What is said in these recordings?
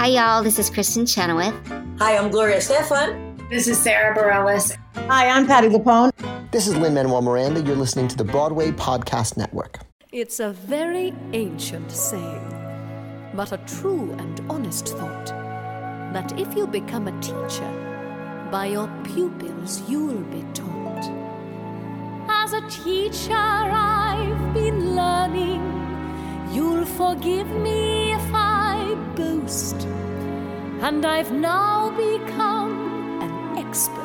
Hi, y'all. This is Kristen Chenoweth. Hi, I'm Gloria Estefan. This is Sarah Bareilles. Hi, I'm Patti LuPone. This is Lin-Manuel Miranda. You're listening to the Broadway Podcast Network. It's a very ancient saying, but a true and honest thought, that if you become a teacher, by your pupils you'll be taught. As a teacher I've been learning, you'll forgive me if I boast, and I've now become an expert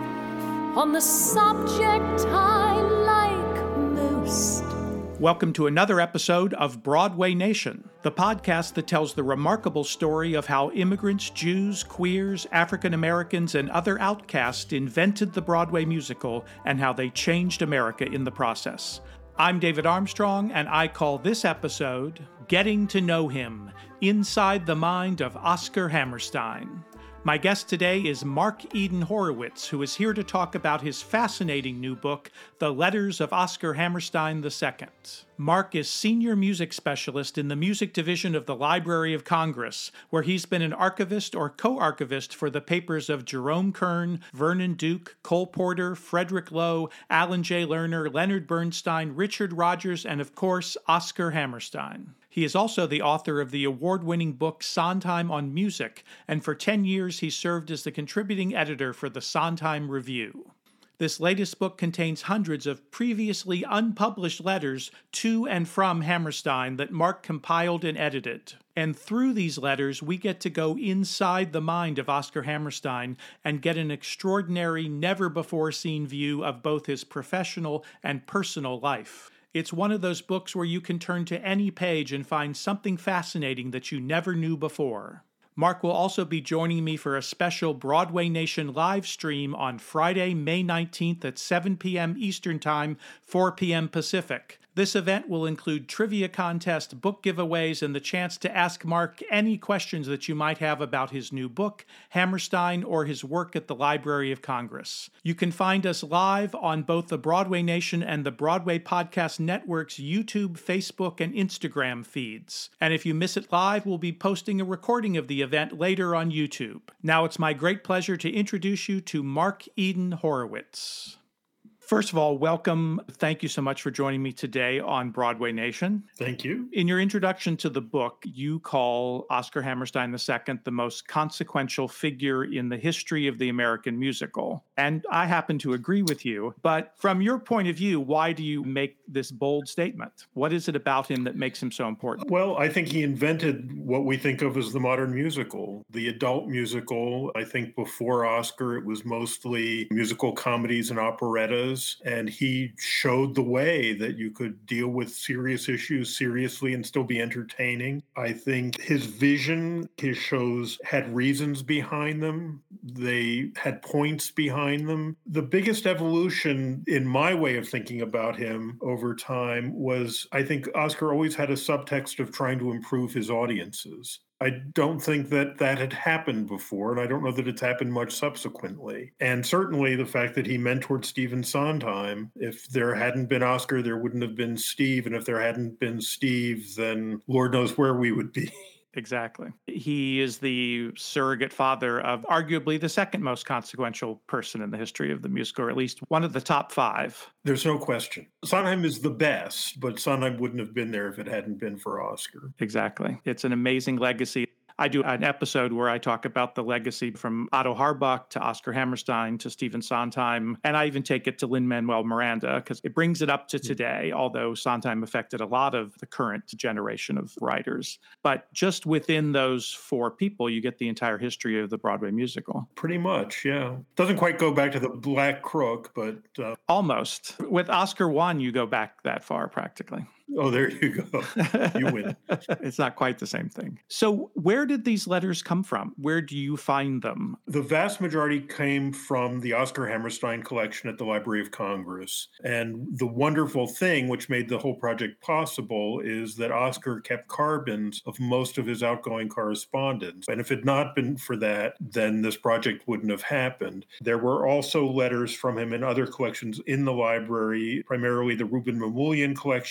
on the subject I like most. Welcome to another episode of Broadway Nation, the podcast that tells the remarkable story of how immigrants, Jews, queers, African Americans, and other outcasts invented the Broadway musical and how they changed America in the process. I'm David Armstrong, and I call this episode Getting to Know Him, Inside the Mind of Oscar Hammerstein. My guest today is Mark Eden Horowitz, who is here to talk about his fascinating new book, The Letters of Oscar Hammerstein II. Mark is Senior Music Specialist in the Music Division of the Library of Congress, where he's been an archivist or co-archivist for the papers of Jerome Kern, Vernon Duke, Cole Porter, Frederick Lowe, Alan J. Lerner, Leonard Bernstein, Richard Rodgers, and of course, Oscar Hammerstein. He is also the author of the award-winning book Sondheim on Music, and for 10 years he served as the contributing editor for the Sondheim Review. This latest book contains hundreds of previously unpublished letters to and from Hammerstein that Mark compiled and edited. And through these letters, we get to go inside the mind of Oscar Hammerstein and get an extraordinary, never-before-seen view of both his professional and personal life. It's one of those books where you can turn to any page and find something fascinating that you never knew before. Mark will also be joining me for a special Broadway Nation live stream on Friday, May 19th at 7 p.m. Eastern Time, 4 p.m. Pacific. This event will include trivia contest, book giveaways, and the chance to ask Mark any questions that you might have about his new book, Hammerstein, or his work at the Library of Congress. You can find us live on both the Broadway Nation and the Broadway Podcast Network's YouTube, Facebook, and Instagram feeds. And if you miss it live, we'll be posting a recording of the event later on YouTube. Now it's my great pleasure to introduce you to Mark Eden Horowitz. First of all, welcome. Thank you so much for joining me today on Broadway Nation. Thank you. In your introduction to the book, you call Oscar Hammerstein II the most consequential figure in the history of the American musical. And I happen to agree with you. But from your point of view, why do you make this bold statement? What is it about him that makes him so important? Well, I think he invented what we think of as the modern musical, the adult musical. I think before Oscar, it was mostly musical comedies and operettas. And he showed the way that you could deal with serious issues seriously and still be entertaining. I think his vision, his shows had reasons behind them. They had points behind them. The biggest evolution in my way of thinking about him over time was, I think Oscar always had a subtext of trying to improve his audiences. I don't think that had happened before, and I don't know that it's happened much subsequently. And certainly the fact that he mentored Stephen Sondheim, if there hadn't been Oscar, there wouldn't have been Steve. And if there hadn't been Steve, then Lord knows where we would be. Exactly. He is the surrogate father of arguably the second most consequential person in the history of the musical, or at least one of the top five. There's no question. Sondheim is the best, but Sondheim wouldn't have been there if it hadn't been for Oscar. Exactly. It's an amazing legacy. I do an episode where I talk about the legacy from Otto Harbach to Oscar Hammerstein to Stephen Sondheim, and I even take it to Lin-Manuel Miranda because it brings it up to today, although Sondheim affected a lot of the current generation of writers. But just within those four people, you get the entire history of the Broadway musical. Pretty much, yeah. Doesn't quite go back to the Black Crook, but... Almost. With Oscar I, you go back that far practically. Oh, there you go. You win. It's not quite the same thing. So where did these letters come from? Where do you find them? The vast majority came from the Oscar Hammerstein collection at the Library of Congress. And the wonderful thing, which made the whole project possible, is that Oscar kept carbons of most of his outgoing correspondence. And if it had not been for that, then this project wouldn't have happened. There were also letters from him in other collections in the library, primarily the Rouben Mamoulian collection, the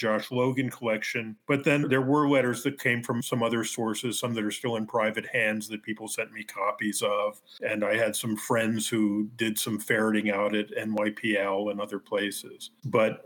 Josh Logan collection. But then there were letters that came from some other sources, some that are still in private hands that people sent me copies of. And I had some friends who did some ferreting out at NYPL and other places. But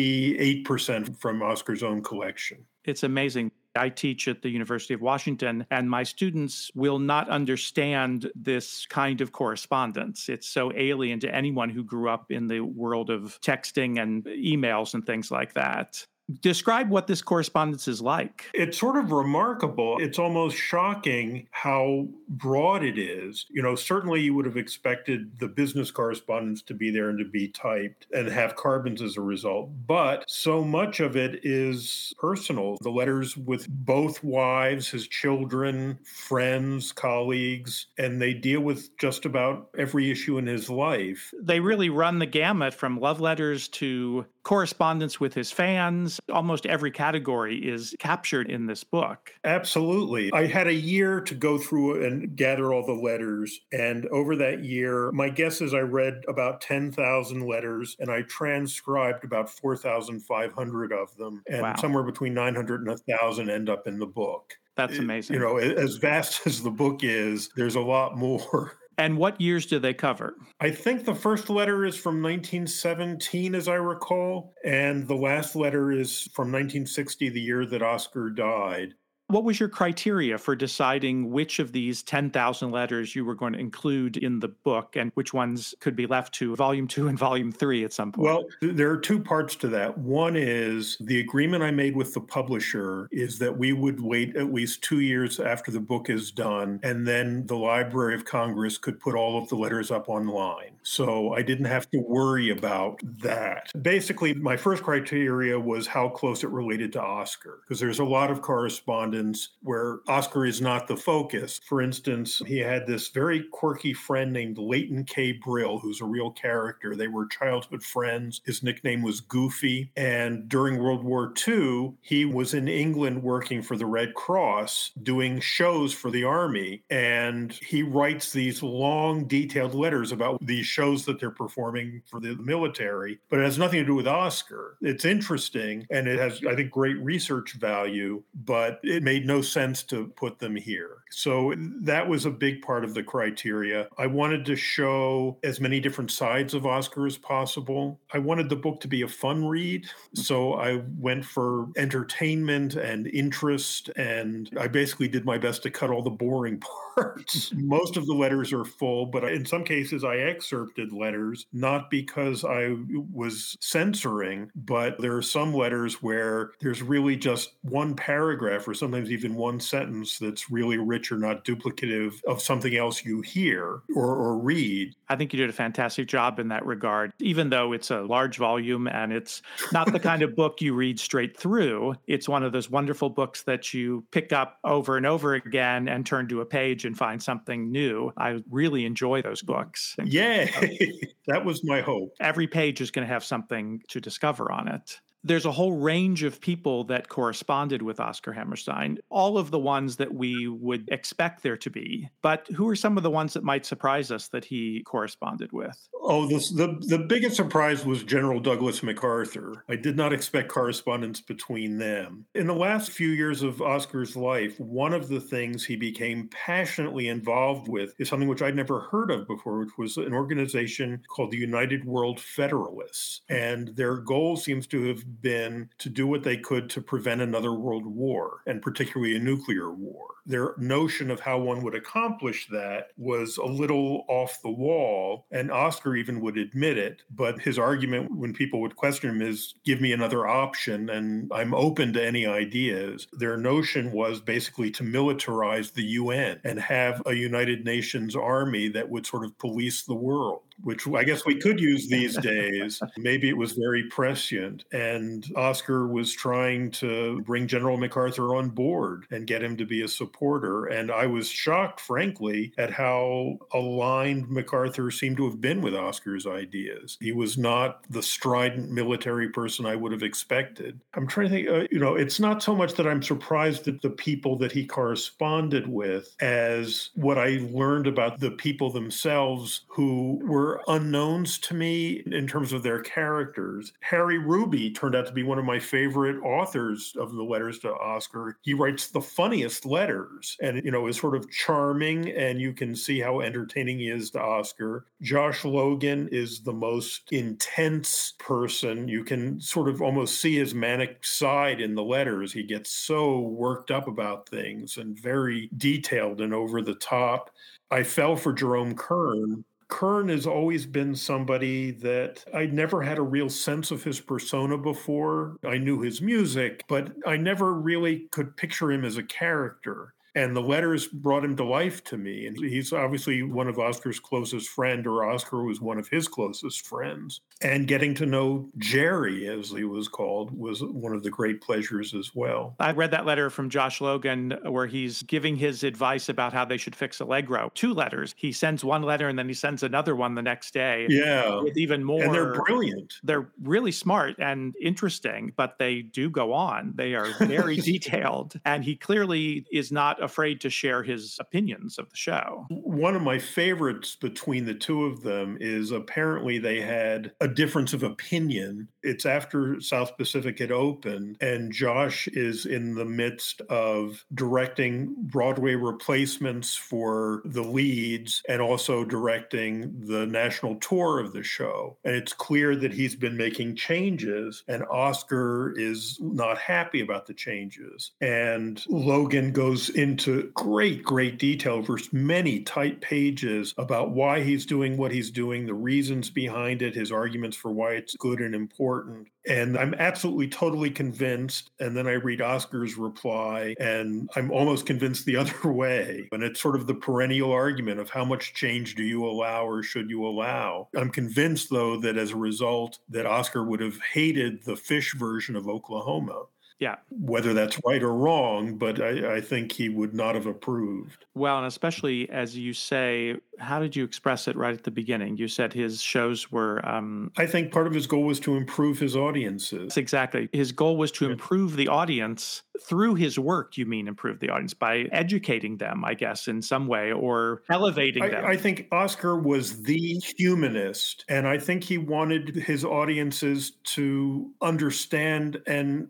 98% from Oscar's own collection. It's amazing. I teach at the University of Washington, and my students will not understand this kind of correspondence. It's so alien to anyone who grew up in the world of texting and emails and things like that. Describe what this correspondence is like. It's sort of remarkable. It's almost shocking how broad it is. Certainly you would have expected the business correspondence to be there and to be typed and have carbons as a result. But so much of it is personal. The letters with both wives, his children, friends, colleagues, and they deal with just about every issue in his life. They really run the gamut from love letters to correspondence with his fans. Almost every category is captured in this book. Absolutely. I had a year to go through and gather all the letters. And over that year, my guess is I read about 10,000 letters and I transcribed about 4,500 of them. And Wow. Somewhere between 900 and 1,000 end up in the book. That's amazing. As vast as the book is, there's a lot more. And what years do they cover? I think the first letter is from 1917, as I recall, and the last letter is from 1960, the year that Oscar died. What was your criteria for deciding which of these 10,000 letters you were going to include in the book and which ones could be left to Volume 2 and Volume 3 at some point? Well, there are two parts to that. One is the agreement I made with the publisher is that we would wait at least 2 years after the book is done, and then the Library of Congress could put all of the letters up online. So I didn't have to worry about that. Basically, my first criteria was how close it related to Oscar, because there's a lot of correspondence where Oscar is not the focus. For instance, he had this very quirky friend named Leighton K. Brill, who's a real character. They were childhood friends. His nickname was Goofy. And during World War II, he was in England working for the Red Cross, doing shows for the Army. And he writes these long, detailed letters about these shows that they're performing for the military. But it has nothing to do with Oscar. It's interesting, and it has, I think, great research value, but it made no sense to put them here. So that was a big part of the criteria. I wanted to show as many different sides of Oscar as possible. I wanted the book to be a fun read, so I went for entertainment and interest, and I basically did my best to cut all the boring parts. Most of the letters are full, but in some cases I excerpted letters, not because I was censoring, but there are some letters where there's really just one paragraph or sometimes even one sentence that's really rich or not duplicative of something else you hear or read. I think you did a fantastic job in that regard. Even though it's a large volume and it's not the kind of book you read straight through, it's one of those wonderful books that you pick up over and over again and turn to a page and find something new. I really enjoy those books. Yay! That was my hope. Every page is going to have something to discover on it. There's a whole range of people that corresponded with Oscar Hammerstein, all of the ones that we would expect there to be. But who are some of the ones that might surprise us that he corresponded with? Oh, the biggest surprise was General Douglas MacArthur. I did not expect correspondence between them. In the last few years of Oscar's life, one of the things he became passionately involved with is something which I'd never heard of before, which was an organization called the United World Federalists. And their goal seems to have been to do what they could to prevent another world war, and particularly a nuclear war. Their notion of how one would accomplish that was a little off the wall, and Oscar even would admit it. But his argument when people would question him is, give me another option, and I'm open to any ideas. Their notion was basically to militarize the UN and have a United Nations army that would sort of police the world, which I guess we could use these days. Maybe it was very prescient. And Oscar was trying to bring General MacArthur on board and get him to be a supporter. And I was shocked, frankly, at how aligned MacArthur seemed to have been with Oscar's ideas. He was not the strident military person I would have expected. I'm trying to think, it's not so much that I'm surprised at the people that he corresponded with as what I learned about the people themselves who were were unknowns to me in terms of their characters. Harry Ruby turned out to be one of my favorite authors of the letters to Oscar. He writes the funniest letters and, is sort of charming, and you can see how entertaining he is to Oscar. Josh Logan is the most intense person. You can sort of almost see his manic side in the letters. He gets so worked up about things and very detailed and over the top. I fell for Jerome Kern. Kern has always been somebody that I never had a real sense of his persona before. I knew his music, but I never really could picture him as a character. And the letters brought him to life to me. And he's obviously one of Oscar's closest friends, or Oscar was one of his closest friends. And getting to know Jerry, as he was called, was one of the great pleasures as well. I read that letter from Josh Logan where he's giving his advice about how they should fix Allegro. 2 letters. He sends one letter and then he sends another one the next day. Yeah. With even more. And they're brilliant. They're really smart and interesting, but they do go on. They are very detailed. And he clearly is not afraid to share his opinions of the show. One of my favorites between the two of them is apparently they had a difference of opinion. It's after South Pacific had opened, and Josh is in the midst of directing Broadway replacements for the leads and also directing the national tour of the show. And it's clear that he's been making changes, and Oscar is not happy about the changes. And Logan goes into great detail over many tight pages about why he's doing what he's doing, the reasons behind it, his arguments for why it's good and important. And I'm absolutely, totally convinced. And then I read Oscar's reply, and I'm almost convinced the other way. And it's sort of the perennial argument of how much change do you allow or should you allow? I'm convinced, though, that as a result, that Oscar would have hated the Fish version of Oklahoma. Yeah. Whether that's right or wrong, but I think he would not have approved. Well, and especially as you say, how did you express it right at the beginning? You said his shows were... I think part of his goal was to improve his audiences. Exactly. His goal was to improve the audience through his work, you mean improve the audience, by educating them, I guess, in some way, or elevating them. I think Oscar was the humanist, and I think he wanted his audiences to understand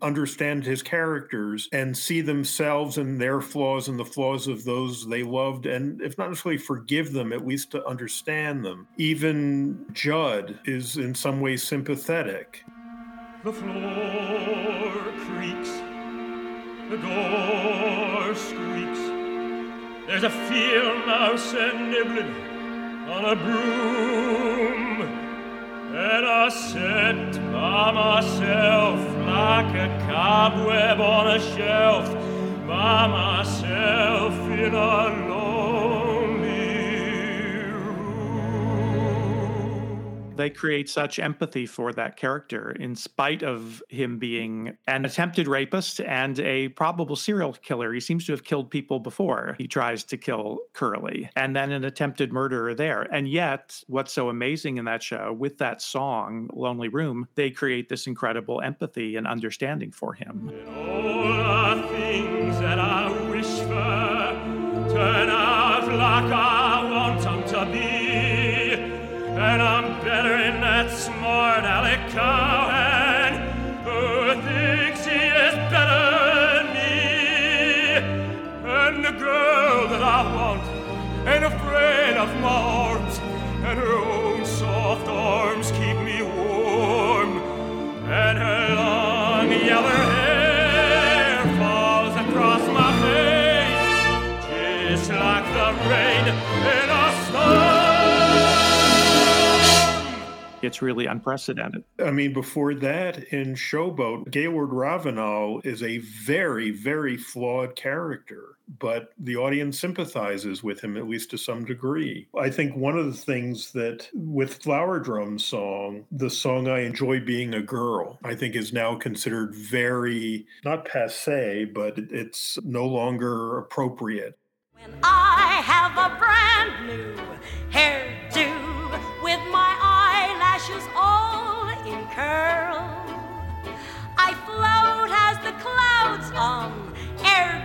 his characters and see themselves and their flaws and the flaws of those they loved, and if not necessarily forgive them, at least to understand them. Even Judd is in some ways sympathetic. The floor creaks, the door squeaks, there's a field mouse and nibbling on a broom, and I sit by myself like a cobweb on a shelf, by myself in a lonely room. They create such empathy for that character in spite of him being an attempted rapist and a probable serial killer. He seems to have killed people before he tries to kill Curly, and then an attempted murderer there. And yet, what's so amazing in that show, with that song, Lonely Room, they create this incredible empathy and understanding for him. And all the things that I wish for turn out like I want them to be. And I'm better in that smart Alec Cowan, who thinks he is better than me. And the girl that I want ain't afraid of my arms, and her own soft arms keep me warm. And her long yellow hair falls across my face, just like the rain in a storm. It's really unprecedented. I mean, before that, in Showboat, Gaylord Ravenel is a very, very flawed character, but the audience sympathizes with him, at least to some degree. I think one of the things that, with Flower Drum's song, the song I Enjoy Being a Girl, I think is now considered very, not passé, but it's no longer appropriate. When I have a brand new hairdo with my eyelashes all in curl, I float as the clouds on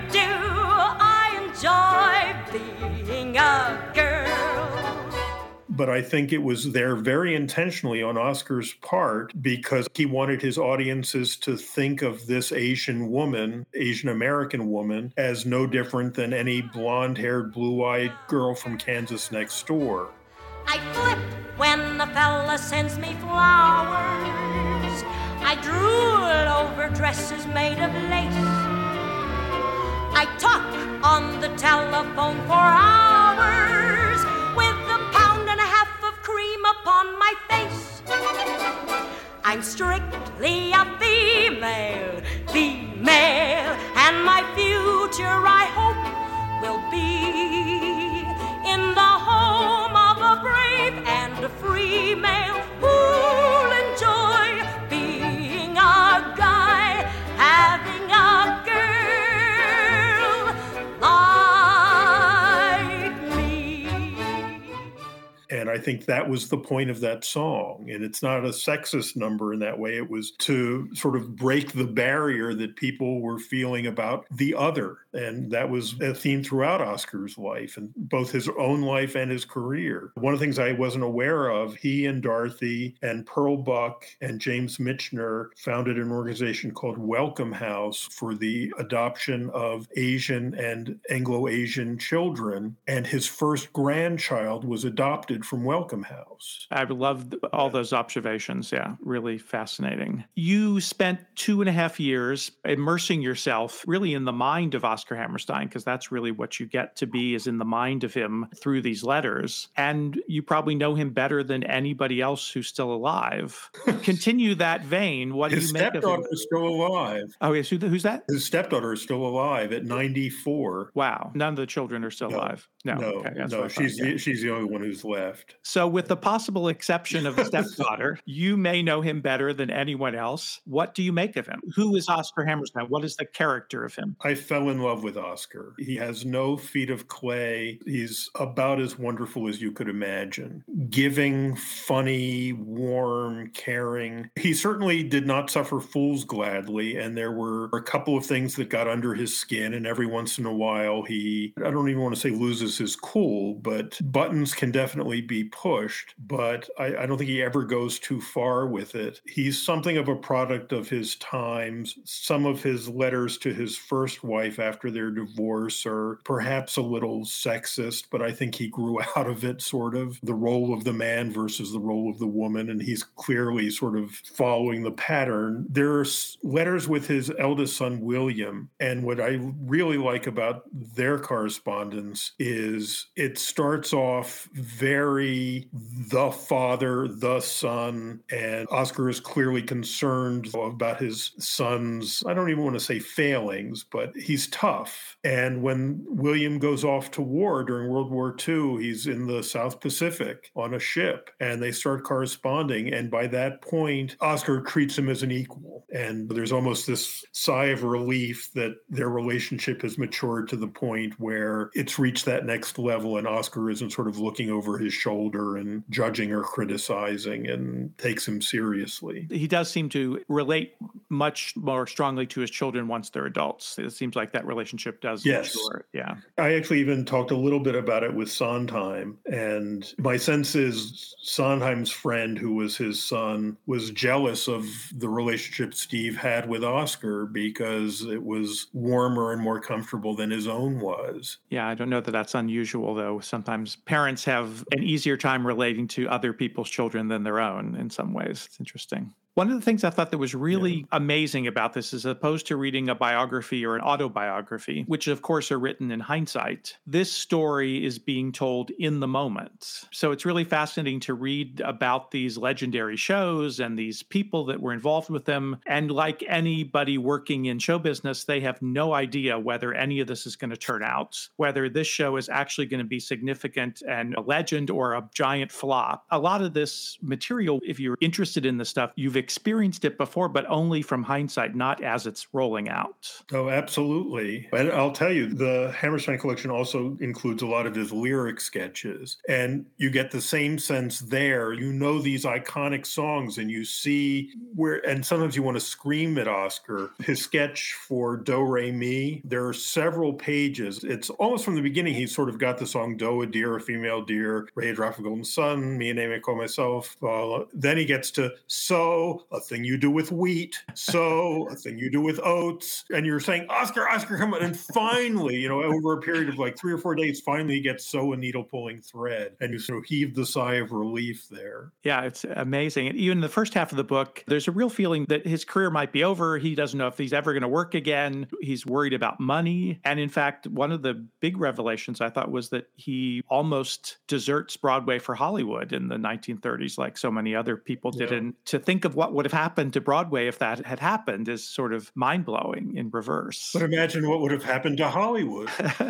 air-dew. I enjoy being a girl. but I think it was there very intentionally on Oscar's part because he wanted his audiences to think of this Asian woman, Asian American woman, as no different than any blonde-haired, blue-eyed girl from Kansas next door. I flip when the fella sends me flowers. I drool over dresses made of lace. I talk on the telephone for hours with a pound and a half of cream upon my face. I'm strictly a female, and my future I hope will be in the home of a brave and a free male who'll enjoy being a guy, having a girl like me. And I think that was the point of that song. And it's not a sexist number in that way. It was to sort of break the barrier that people were feeling about the other. And that was a theme throughout Oscar's life, and both his own life and his career. One of the things I wasn't aware of, he and Dorothy and Pearl Buck and James Michener founded an organization called Welcome House for the adoption of Asian and Anglo-Asian children. And his first grandchild was adopted from Welcome House. I loved all those observations. Yeah, really fascinating. You spent 2.5 years immersing yourself really in the mind of Oscar Hammerstein, because that's really what you get to be, is in the mind of him through these letters. And you probably know him better than anybody else who's still alive. Continue that vein. What do you make of him? His stepdaughter is still alive. Oh, yes. Who's that? His stepdaughter is still alive at 94. Wow. None of the children are still alive. No. Okay, she's the only one who's left. So with the possible exception of the stepdaughter, you may know him better than anyone else. What do you make of him? Who is Oscar Hammerstein? What is the character of him? I fell in love with Oscar. He has no feet of clay. He's about as wonderful as you could imagine. Giving, funny, warm, caring. He certainly did not suffer fools gladly, and there were a couple of things that got under his skin, and every once in a while he, I don't even want to say loses his cool, but buttons can definitely be pushed, but I don't think he ever goes too far with it. He's something of a product of his times. Some of his letters to his first wife after their divorce are perhaps a little sexist, but I think he grew out of it, sort of, the role of the man versus the role of the woman, and he's clearly sort of following the pattern. There's letters with his eldest son, William, and what I really like about their correspondence is it starts off very the father, the son, and Oscar is clearly concerned about his son's, I don't even want to say failings, but he's tough. And when William goes off to war during World War II, he's in the South Pacific on a ship, and they start corresponding. And by that point, Oscar treats him as an equal. And there's almost this sigh of relief that their relationship has matured to the point where it's reached that next level, and Oscar isn't sort of looking over his shoulder and judging or criticizing, and takes him seriously. He does seem to relate much more strongly to his children once they're adults. It seems like that relationship does mature. Yeah. I actually even talked a little bit about it with Sondheim, and my sense is Sondheim's friend, who was his son, was jealous of the relationship Steve had with Oscar because it was warmer and more comfortable than his own was. Yeah, I don't know that that's unusual, though. Sometimes parents have an easier time relating to other people's children than their own in some ways. It's interesting. One of the things I thought that was really amazing about this is, opposed to reading a biography or an autobiography, which of course are written in hindsight, this story is being told in the moment. So it's really fascinating to read about these legendary shows and these people that were involved with them. And like anybody working in show business, they have no idea whether any of this is going to turn out, whether this show is actually going to be significant and a legend or a giant flop. A lot of this material, if you're interested in this stuff, you've experienced it before, but only from hindsight, not as it's rolling out. Oh, absolutely. And I'll tell you, the Hammerstein collection also includes a lot of his lyric sketches. And you get the same sense there. You know these iconic songs and you see where, and sometimes you want to scream at Oscar. His sketch for Do Re Mi, there are several pages. It's almost from the beginning, he's sort of got the song Do, a deer, a female deer, Ray, a drop of golden sun, me and Amy call myself. Then he gets to So, a thing you do with wheat. So, a thing you do with oats. And you're saying, Oscar, come on. And finally, over a period of like 3 or 4 days, finally he gets So, a needle pulling thread. And you sort of heave the sigh of relief there. Yeah, it's amazing. And even in the first half of the book, there's a real feeling that his career might be over. He doesn't know if he's ever going to work again. He's worried about money. And in fact, one of the big revelations I thought was that he almost deserts Broadway for Hollywood in the 1930s, like so many other people did. Yeah. And to think of what would have happened to Broadway if that had happened is sort of mind-blowing in reverse. But imagine what would have happened to Hollywood.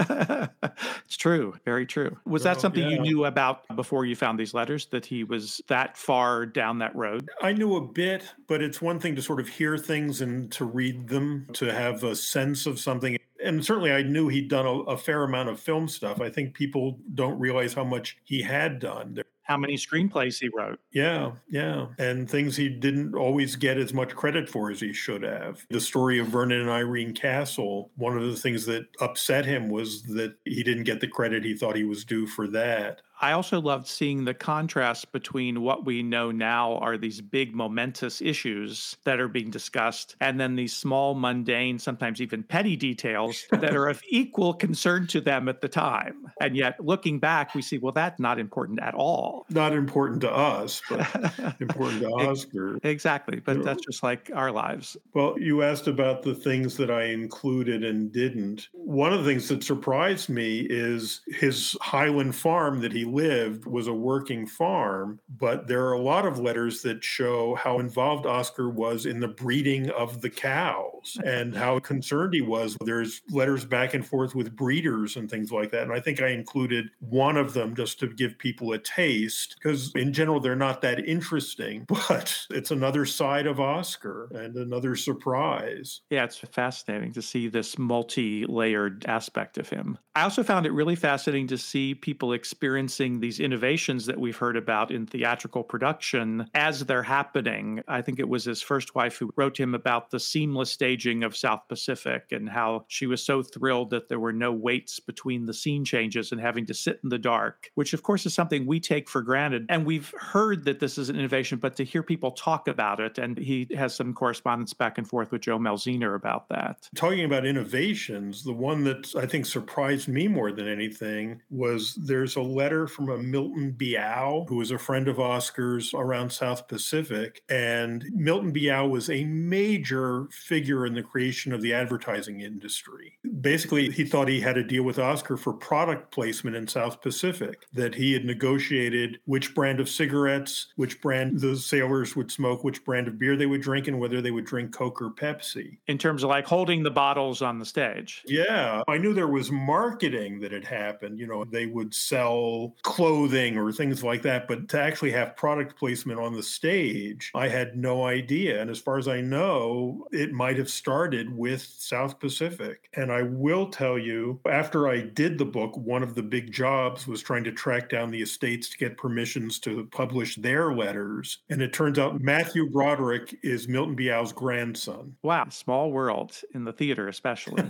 It's true. Very true. Was that something you knew about before you found these letters, that he was that far down that road? I knew a bit, but it's one thing to sort of hear things and to read them, to have a sense of something. And certainly I knew he'd done a fair amount of film stuff. I think people don't realize how much he had done. How many screenplays he wrote. Yeah. And things he didn't always get as much credit for as he should have. The story of Vernon and Irene Castle, one of the things that upset him was that he didn't get the credit he thought he was due for that. I also loved seeing the contrast between what we know now are these big momentous issues that are being discussed, and then these small, mundane, sometimes even petty details that are of equal concern to them at the time. And yet, looking back, we see, well, that's not important at all. Not important to us, but important to Oscar. Exactly. But that's just like our lives. Well, you asked about the things that I included and didn't. One of the things that surprised me is his Highland farm that he lived was a working farm, but there are a lot of letters that show how involved Oscar was in the breeding of the cows and how concerned he was. There's letters back and forth with breeders and things like that. And I think I included one of them just to give people a taste, because in general, they're not that interesting, but it's another side of Oscar and another surprise. Yeah, it's fascinating to see this multi-layered aspect of him. I also found it really fascinating to see people experiencing these innovations that we've heard about in theatrical production as they're happening. I think it was his first wife who wrote him about the seamless staging of South Pacific and how she was so thrilled that there were no waits between the scene changes and having to sit in the dark, which of course is something we take for granted. And we've heard that this is an innovation, but to hear people talk about it, and he has some correspondence back and forth with Joe Malziner about that. Talking about innovations, the one that I think surprised me more than anything was there's a letter from a Milton Biao, who was a friend of Oscar's around South Pacific. And Milton Biao was a major figure in the creation of the advertising industry. Basically, he thought he had a deal with Oscar for product placement in South Pacific, that he had negotiated which brand of cigarettes, which brand the sailors would smoke, which brand of beer they would drink, and whether they would drink Coke or Pepsi. In terms of like holding the bottles on the stage. Yeah, I knew there was marketing that had happened. They would sell clothing or things like that, but to actually have product placement on the stage, I had no idea. And as far as I know, it might have started with South Pacific. And I will tell you, after I did the book, one of the big jobs was trying to track down the estates to get permissions to publish their letters. And it turns out Matthew Broderick is Milton Biao's grandson. Wow, small world, in the theater especially.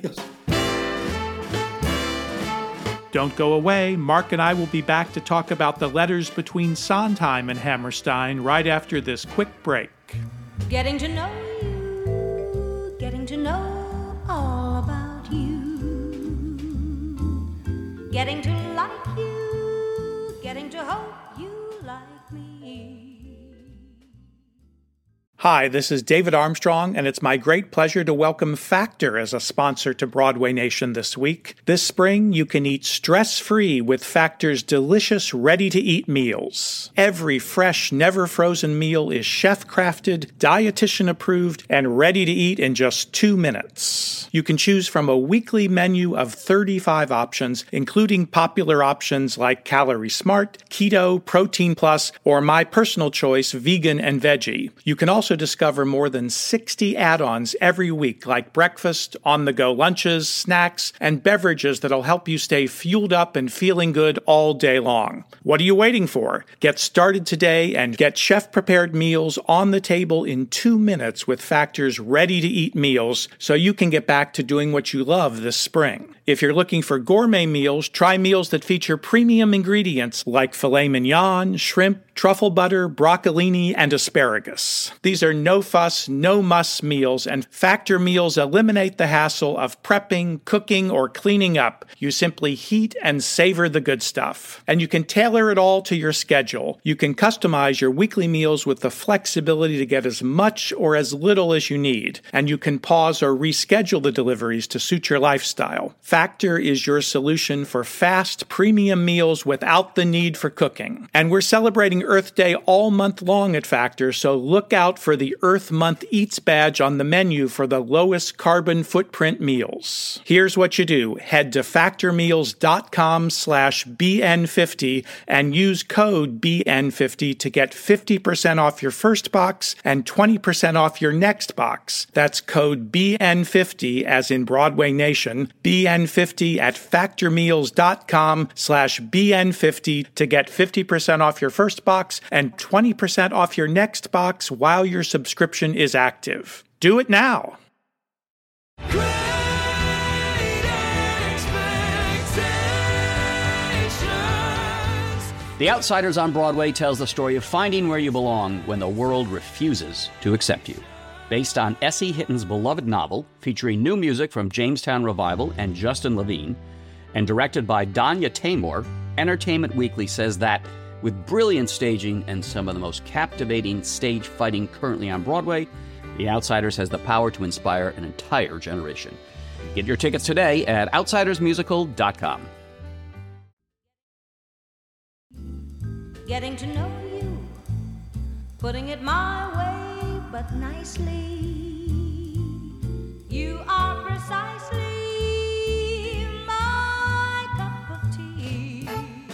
Don't go away. Mark and I will be back to talk about the letters between Sondheim and Hammerstein right after this quick break. Getting to know you, getting to know all about you, getting to like you, getting to hope you like me. Hi, this is David Armstrong, and it's my great pleasure to welcome Factor as a sponsor to Broadway Nation this week. This spring, you can eat stress-free with Factor's delicious, ready-to-eat meals. Every fresh, never-frozen meal is chef-crafted, dietitian-approved, and ready to eat in just 2 minutes. You can choose from a weekly menu of 35 options, including popular options like Calorie Smart, Keto, Protein Plus, or my personal choice, Vegan and Veggie. You can also also discover more than 60 add-ons every week, like breakfast, on-the-go lunches, snacks, and beverages that'll help you stay fueled up and feeling good all day long. What are you waiting for? Get started today and get chef-prepared meals on the table in 2 minutes with Factor's ready-to-eat meals so you can get back to doing what you love this spring. If you're looking for gourmet meals, try meals that feature premium ingredients like filet mignon, shrimp, truffle butter, broccolini, and asparagus. These are no-fuss, no-muss meals, and Factor meals eliminate the hassle of prepping, cooking, or cleaning up. You simply heat and savor the good stuff. And you can tailor it all to your schedule. You can customize your weekly meals with the flexibility to get as much or as little as you need. And you can pause or reschedule the deliveries to suit your lifestyle. Factor is your solution for fast, premium meals without the need for cooking. And we're celebrating Earth Day all month long at Factor, so look out for the Earth Month Eats badge on the menu for the lowest carbon footprint meals. Here's what you do. Head to factormeals.com/BN50 and use code BN50 to get 50% off your first box and 20% off your next box. That's code BN50 as in Broadway Nation, BN50 at factormeals.com/BN50 to get 50% off your first box and 20% off your next box while your subscription is active. Do it now. The Outsiders on Broadway tells the story of finding where you belong when the world refuses to accept you. Based on S.E. Hitton's beloved novel, featuring new music from Jamestown Revival and Justin Levine, and directed by Danya Taymor, Entertainment Weekly says that, with brilliant staging and some of the most captivating stage fighting currently on Broadway, The Outsiders has the power to inspire an entire generation. Get your tickets today at outsidersmusical.com. Getting to know you, putting it my way, but nicely. You are precisely my cup of tea.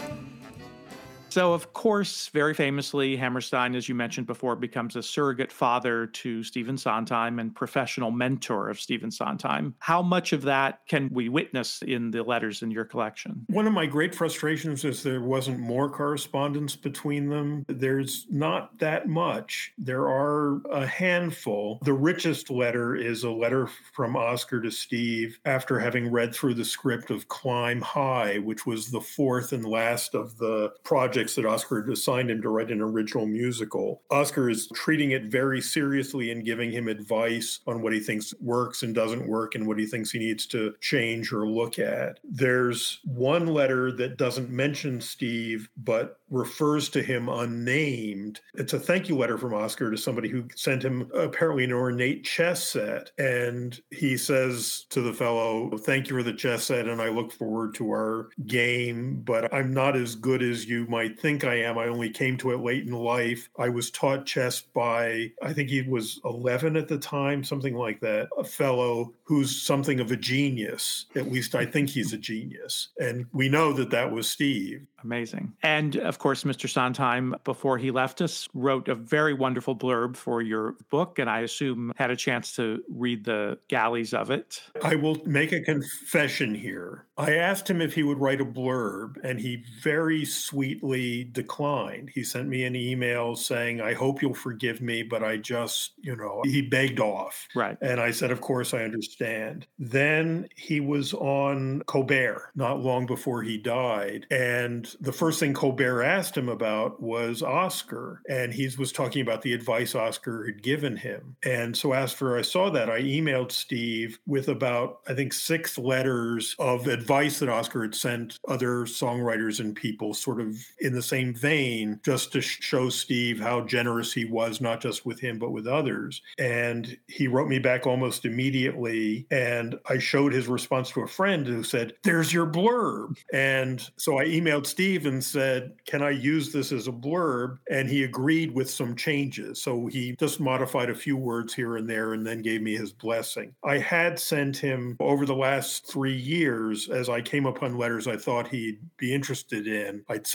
So, of course, very famously, Hammerstein, as you mentioned before, becomes a surrogate father to Stephen Sondheim and professional mentor of Stephen Sondheim. How much of that can we witness in the letters in your collection? One of my great frustrations is there wasn't more correspondence between them. There's not that much. There are a handful. The richest letter is a letter from Oscar to Steve after having read through the script of Climb High, which was the fourth and last of the projects that Oscar had assigned him to write an original musical. Oscar is treating it very seriously and giving him advice on what he thinks works and doesn't work and what he thinks he needs to change or look at. There's one letter that doesn't mention Steve, but refers to him unnamed. It's a thank you letter from Oscar to somebody who sent him apparently an ornate chess set. And he says to the fellow, "Thank you for the chess set, and I look forward to our game, but I'm not as good as you might think I am. I only came to it late in life. I was taught chess by," I think he was 11 at the time, something like that, "a fellow who's something of a genius. At least I think he's a genius." And we know that that was Steve. Amazing. And of course, Mr. Sondheim, before he left us, wrote a very wonderful blurb for your book, and I assume had a chance to read the galleys of it. I will make a confession here. I asked him if he would write a blurb, and he very sweetly declined. He sent me an email saying, "I hope you'll forgive me, but I just," he begged off. Right. And I said, "Of course, I understand." Then he was on Colbert not long before he died, and the first thing Colbert asked him about was Oscar, and he was talking about the advice Oscar had given him. And so after I saw that, I emailed Steve with about, I think, 6 letters of advice that Oscar had sent other songwriters and people sort of in the same vein, just to show Steve how generous he was, not just with him, but with others. And he wrote me back almost immediately, and I showed his response to a friend who said, "There's your blurb." And so I emailed Steve and said, "Can I use this as a blurb?" And he agreed with some changes. So he just modified a few words here and there and then gave me his blessing. I had sent him over the last 3 years, as I came upon letters I thought he'd be interested in, I'd send them to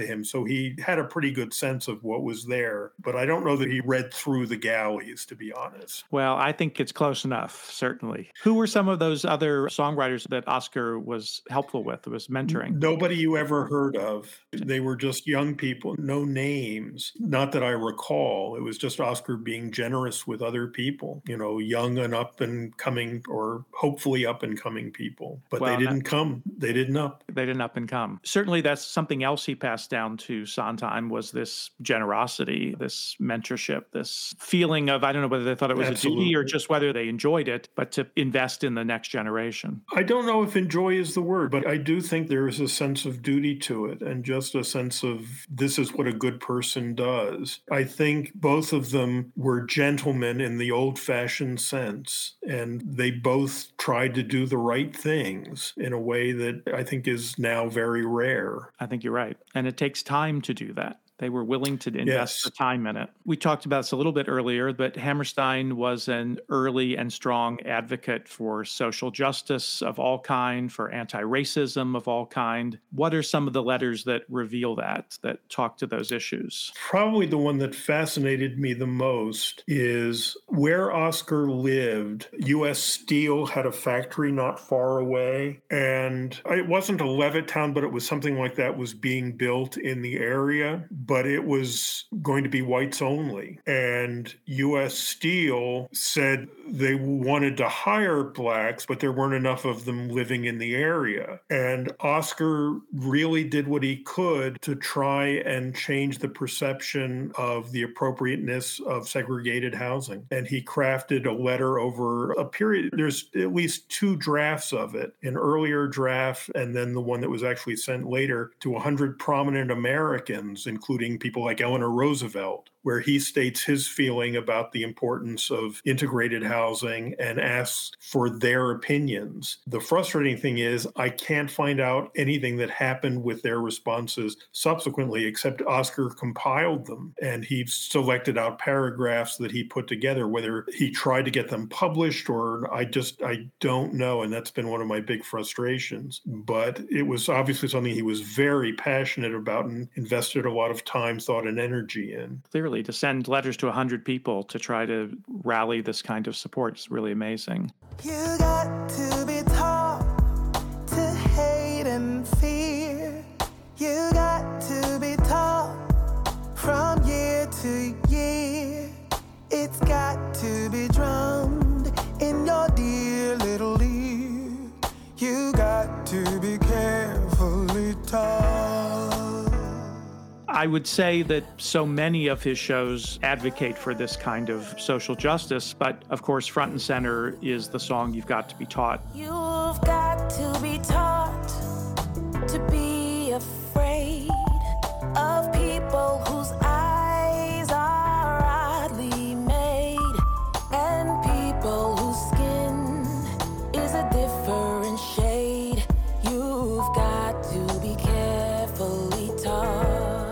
him. So he had a pretty good sense of what was there. But I don't know that he read through the galleys, to be honest. Well, I think it's close enough, certainly. Who were some of those other songwriters that Oscar was helpful with, was mentoring? Nobody you ever heard of. They were just young people, no names. Not that I recall. It was just Oscar being generous with other people, young and up and coming, or hopefully up and coming people. But they didn't come. They didn't up. They didn't up and come. Certainly that's something else he passed down to Sondheim, was this generosity, this mentorship, this feeling of, I don't know whether they thought it was Absolutely. a duty or just whether they enjoyed it, but to invest in the next generation. I don't know if enjoy is the word, but I do think there is a sense of duty to it and just a sense of this is what a good person does. I think both of them were gentlemen in the old-fashioned sense, and they both tried to do the right things in a way that I think is now very rare. I think you're right. And it takes time to do that. They were willing to invest the time in it. We talked about this a little bit earlier, but Hammerstein was an early and strong advocate for social justice of all kind, for anti-racism of all kind. What are some of the letters that reveal that talk to those issues? Probably the one that fascinated me the most is where Oscar lived. U.S. Steel had a factory not far away, and it wasn't a Levittown, but it was something like that was being built in the area. But it was going to be whites only. And U.S. Steel said they wanted to hire blacks, but there weren't enough of them living in the area. And Oscar really did what he could to try and change the perception of the appropriateness of segregated housing. And he crafted a letter over a period. There's at least 2 drafts of it, an earlier draft and then the one that was actually sent later to 100 prominent Americans, including people like Eleanor Roosevelt, where he states his feeling about the importance of integrated housing and asks for their opinions. The frustrating thing is I can't find out anything that happened with their responses subsequently, except Oscar compiled them and he selected out paragraphs that he put together. Whether he tried to get them published or I don't know. And that's been one of my big frustrations. But it was obviously something he was very passionate about and invested a lot of time, thought, and energy in. Clearly, to send letters to 100 people to try to rally this kind of support is really amazing. You got to be taught to hate and fear. You got to be taught from year to year. It's got to be drummed in your dear little ear. You got to be carefully taught. I would say that so many of his shows advocate for this kind of social justice, but of course, front and center is the song You've Got to Be Taught. You've got to be taught to be afraid of people whose eyes are oddly made and people whose skin is a different shade. You've got to be carefully taught.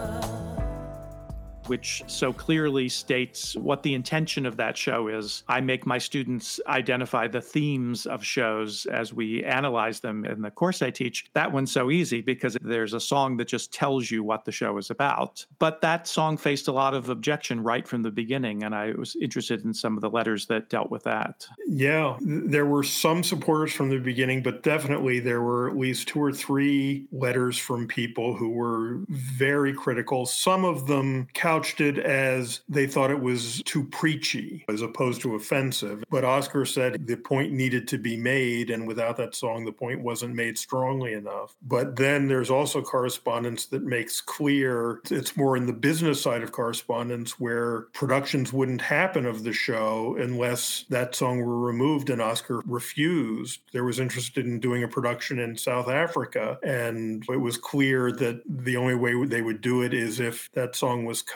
Which so clearly states what the intention of that show is. I make my students identify the themes of shows as we analyze them in the course I teach. That one's so easy because there's a song that just tells you what the show is about. But that song faced a lot of objection right from the beginning, and I was interested in some of the letters that dealt with that. Yeah, there were some supporters from the beginning, but definitely there were at least 2 or 3 letters from people who were very critical. Some of them couched it as they thought it was too preachy as opposed to offensive. But Oscar said the point needed to be made, and without that song, the point wasn't made strongly enough. But then there's also correspondence that makes clear it's more in the business side of correspondence where productions wouldn't happen of the show unless that song were removed, and Oscar refused. There was interested in doing a production in South Africa, and it was clear that the only way they would do it is if that song was cut.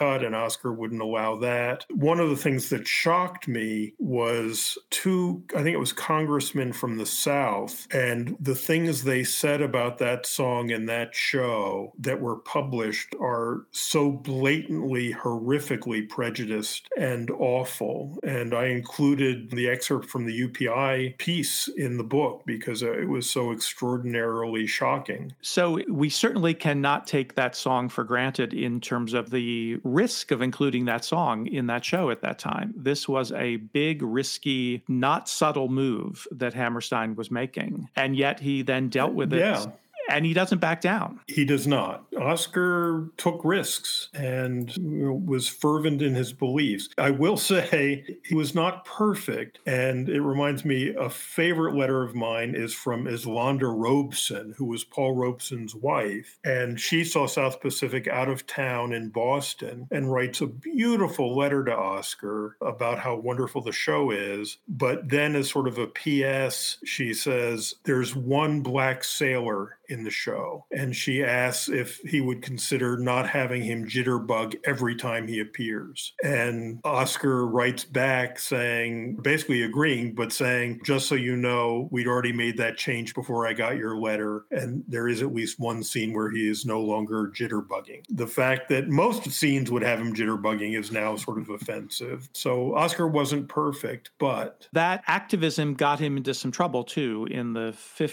cut, and Oscar wouldn't allow that. One of the things that shocked me was I think it was congressmen from the South, and the things they said about that song and that show that were published are so blatantly, horrifically prejudiced and awful. And I included the excerpt from the UPI piece in the book because it was so extraordinarily shocking. So we certainly cannot take that song for granted in terms of the risk of including that song in that show at that time. This was a big, risky, not subtle move that Hammerstein was making. And yet he then dealt with it. Yeah. And he doesn't back down. He does not. Oscar took risks and was fervent in his beliefs. I will say he was not perfect. And it reminds me, a favorite letter of mine is from Islanda Robeson, who was Paul Robeson's wife. And she saw South Pacific out of town in Boston and writes a beautiful letter to Oscar about how wonderful the show is. But then as sort of a PS, she says, there's one black sailor in the show. And she asks if he would consider not having him jitterbug every time he appears. And Oscar writes back saying, basically agreeing, but saying, just so you know, we'd already made that change before I got your letter. And there is at least one scene where he is no longer jitterbugging. The fact that most scenes would have him jitterbugging is now sort of offensive. So Oscar wasn't perfect, but... that activism got him into some trouble, too, in the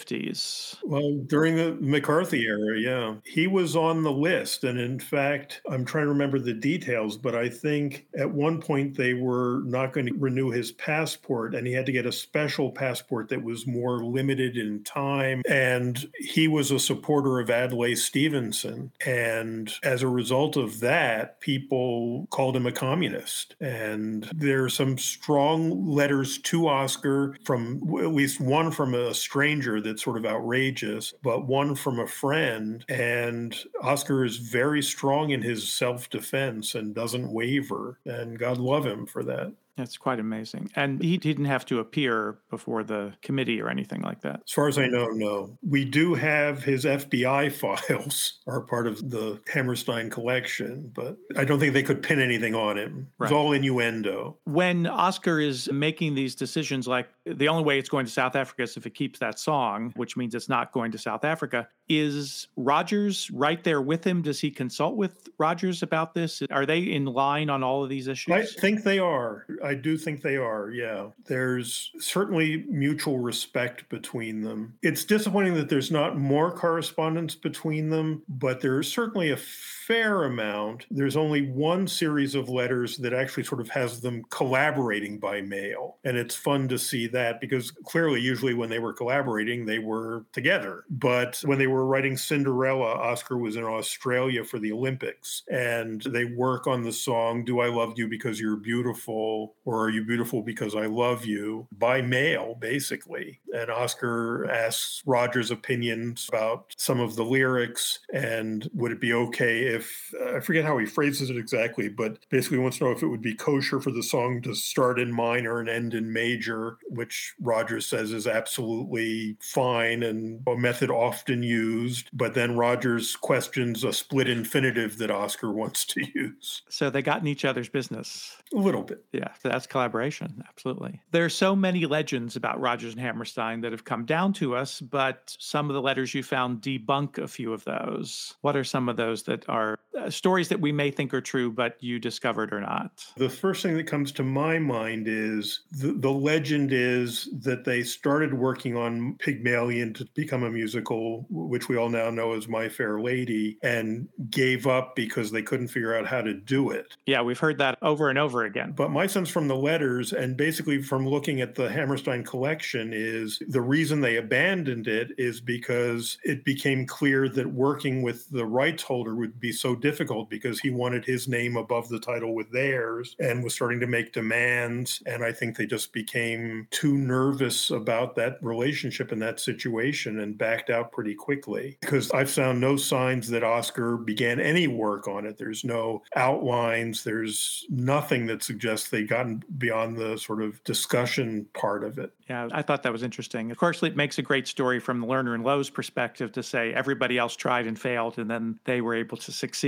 50s. Well, during the McCarthy era, yeah. He was on the list. And in fact, I'm trying to remember the details, but I think at one point they were not going to renew his passport and he had to get a special passport that was more limited in time. And he was a supporter of Adlai Stevenson. And as a result of that, people called him a communist. And there are some strong letters to Oscar from at least one from a stranger that's sort of outrageous, but one from a friend. And Oscar is very strong in his self-defense and doesn't waver. And God love him for that. That's quite amazing. And he didn't have to appear before the committee or anything like that. As far as I know, no. We do have his FBI files are part of the Hammerstein collection, but I don't think they could pin anything on him. Right. It's all innuendo. When Oscar is making these decisions, like the only way it's going to South Africa is if it keeps that song, which means it's not going to South Africa, is Rodgers right there with him? Does he consult with Rodgers about this? Are they in line on all of these issues? I think they are. I do think they are, yeah. There's certainly mutual respect between them. It's disappointing that there's not more correspondence between them, but there's certainly a fair amount. There's only one series of letters that actually sort of has them collaborating by mail. And it's fun to see that because clearly, usually when they were collaborating, they were together. But when they were writing Cinderella, Oscar was in Australia for the Olympics. And they work on the song, Do I Love You Because You're Beautiful? Or Are You Beautiful Because I Love You? By mail, basically. And Oscar asks Rodgers' opinions about some of the lyrics and would it be okay if, I forget how he phrases it exactly, but basically wants to know if it would be kosher for the song to start in minor and end in major, which Rodgers says is absolutely fine and a method often used. But then Rodgers questions a split infinitive that Oscar wants to use. So they got in each other's business. A little bit. Yeah, that's collaboration. Absolutely. There are so many legends about Rodgers and Hammerstein that have come down to us, but some of the letters you found debunk a few of those. What are some of those that are stories that we may think are true, but you discovered or not? The first thing that comes to my mind is the legend is that they started working on Pygmalion to become a musical, which we all now know as My Fair Lady, and gave up because they couldn't figure out how to do it. Yeah, we've heard that over and over again. But my sense from the letters, and basically from looking at the Hammerstein collection, is the reason they abandoned it is because it became clear that working with the rights holder would be so difficult because he wanted his name above the title with theirs and was starting to make demands. And I think they just became too nervous about that relationship and that situation and backed out pretty quickly. Because I've found no signs that Oscar began any work on it. There's no outlines. There's nothing that suggests they'd gotten beyond the sort of discussion part of it. Yeah, I thought that was interesting. Of course, it makes a great story from the Lerner and Loews perspective to say everybody else tried and failed, and then they were able to succeed.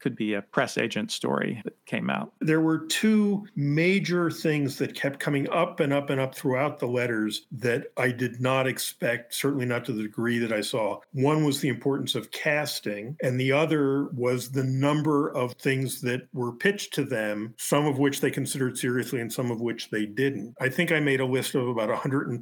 Could be a press agent story that came out. There were two major things that kept coming up and up and up throughout the letters that I did not expect, certainly not to the degree that I saw. One was the importance of casting, and the other was the number of things that were pitched to them, some of which they considered seriously and some of which they didn't. I think I made a list of about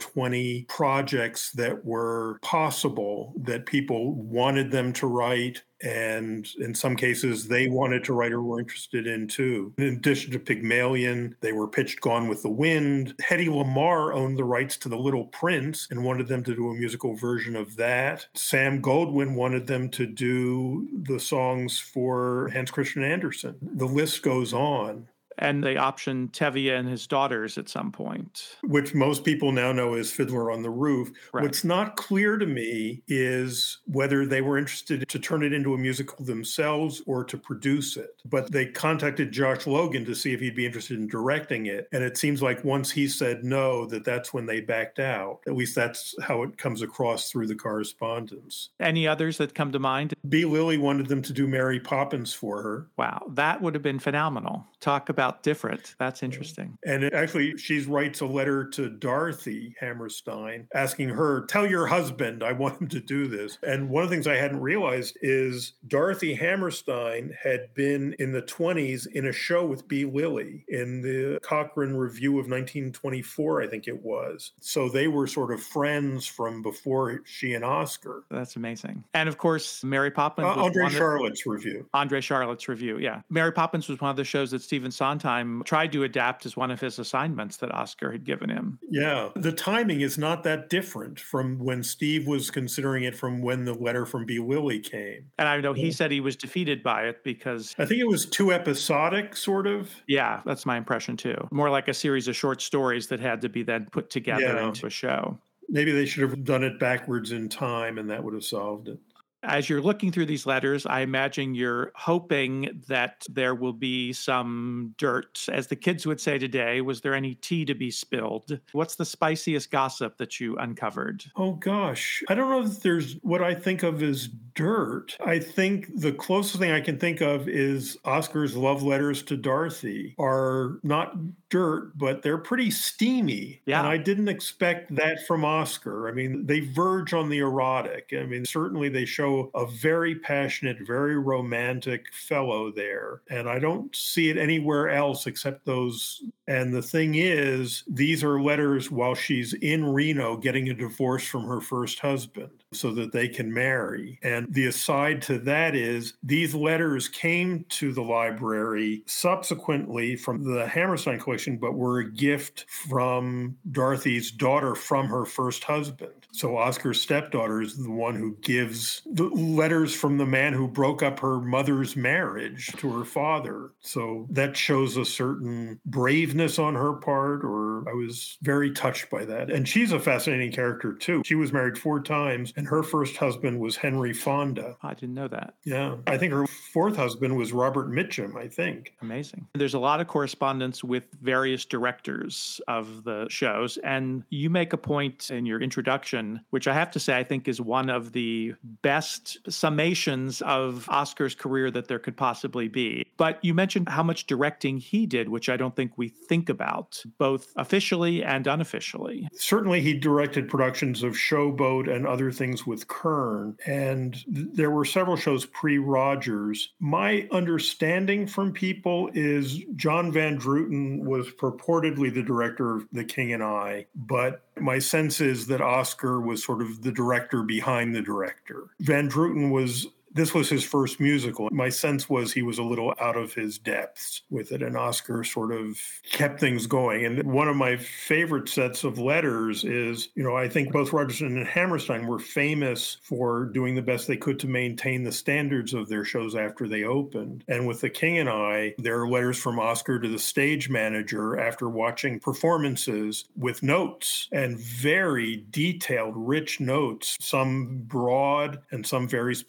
120 projects that were possible that people wanted them to write, and in some cases they wanted to write or were interested in too. In addition to Pygmalion, they were pitched Gone with the Wind. Hedy Lamarr owned the rights to The Little Prince and wanted them to do a musical version of that. Sam Goldwyn wanted them to do the songs for Hans Christian Andersen. The list goes on. And they optioned Tevye and his daughters at some point. Which most people now know as Fiddler on the Roof. Right. What's not clear to me is whether they were interested to turn it into a musical themselves or to produce it. But they contacted Josh Logan to see if he'd be interested in directing it. And it seems like once he said no, that's when they backed out. At least that's how it comes across through the correspondence. Any others that come to mind? B. Lilly wanted them to do Mary Poppins for her. Wow, that would have been phenomenal. Talk about different. That's interesting. And actually, she writes a letter to Dorothy Hammerstein asking her, tell your husband I want him to do this. And one of the things I hadn't realized is Dorothy Hammerstein had been in the 20s in a show with B. Lilly in the Cochrane Review of 1924, I think it was. So they were sort of friends from before she and Oscar. That's amazing. And of course, Mary Poppins. Andre Charlotte's Review. Andre Charlotte's Review, yeah. Mary Poppins was one of the shows that Stephen Sondheim tried to adapt as one of his assignments that Oscar had given him. Yeah. The timing is not that different from when Steve was considering it from when the letter from B. Lilly came. And I know he said he was defeated by it because... I think it was too episodic, sort of. Yeah, that's my impression too. More like a series of short stories that had to be then put together into a show. Maybe they should have done it backwards in time and that would have solved it. As you're looking through these letters, I imagine you're hoping that there will be some dirt. As the kids would say today, was there any tea to be spilled? What's the spiciest gossip that you uncovered? Oh, gosh. I don't know if there's what I think of as dirt. I think the closest thing I can think of is Oscar's love letters to Dorothy are not dirt, but they're pretty steamy. Yeah. And I didn't expect that from Oscar. I mean, they verge on the erotic. I mean, certainly they show a very passionate, very romantic fellow there. And I don't see it anywhere else except those. And the thing is, these are letters while she's in Reno getting a divorce from her first husband so that they can marry. And the aside to that is these letters came to the library subsequently from the Hammerstein collection, but were a gift from Dorothy's daughter from her first husband. So Oscar's stepdaughter is the one who gives the letters from the man who broke up her mother's marriage to her father. So that shows a certain braveness on her part, or I was very touched by that. And she's a fascinating character too. She was married 4 times and her first husband was Henry Fonda. I didn't know that. Yeah. I think her 4th husband was Robert Mitchum, I think. Amazing. There's a lot of correspondence with various directors of the shows. And you make a point in your introduction, which I have to say I think is one of the best summations of Oscar's career that there could possibly be. But you mentioned how much directing he did, which I don't think we think about, both officially and unofficially. Certainly he directed productions of Showboat and other things with Kern, and there were several shows pre-Rogers. My understanding from people is John Van Druten was purportedly the director of The King and I, but my sense is that Oscar was sort of the director behind the director. Van Druten this was his first musical. My sense was he was a little out of his depths with it, and Oscar sort of kept things going. And one of my favorite sets of letters is, I think both Rogerson and Hammerstein were famous for doing the best they could to maintain the standards of their shows after they opened. And with The King and I, there are letters from Oscar to the stage manager after watching performances with notes, and very detailed, rich notes, some broad and some very,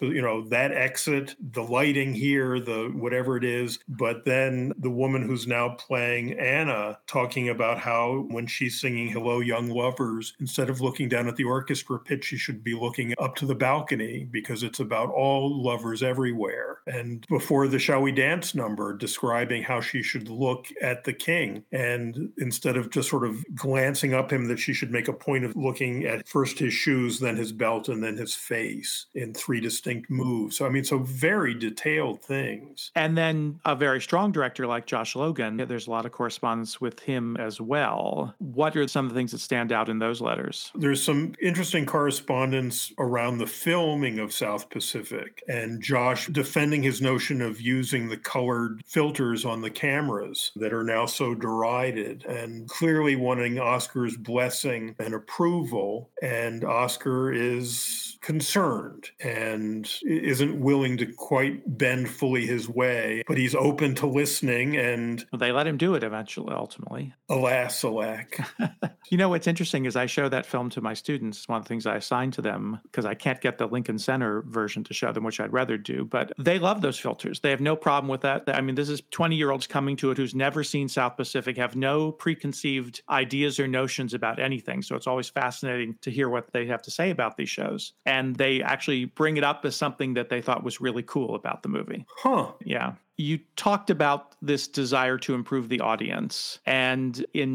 that exit, the lighting here, the whatever it is. But then the woman who's now playing Anna talking about how when she's singing Hello, Young Lovers, instead of looking down at the orchestra pit, she should be looking up to the balcony because it's about all lovers everywhere. And before the Shall We Dance number, describing how she should look at the king. And instead of just sort of glancing up him, that she should make a point of looking at first his shoes, then his belt, and then his face in 3 distinct moves. So, I mean, so very detailed things. And then a very strong director like Josh Logan, there's a lot of correspondence with him as well. What are some of the things that stand out in those letters? There's some interesting correspondence around the filming of South Pacific, and Josh defending his notion of using the colored filters on the cameras that are now so derided, and clearly wanting Oscar's blessing and approval. And Oscar is concerned and isn't willing to quite bend fully his way, but he's open to listening. And they let him do it eventually, ultimately. Alas, alack. You know, what's interesting is I show that film to my students. It's one of the things I assign to them because I can't get the Lincoln Center version to show them, which I'd rather do. But they love those filters. They have no problem with that. I mean, this is 20-year-olds coming to it who's never seen South Pacific, have no preconceived ideas or notions about anything. So it's always fascinating to hear what they have to say about these shows. And they actually bring it up as something that they thought was really cool about the movie. Huh. Yeah. You talked about this desire to improve the audience. And in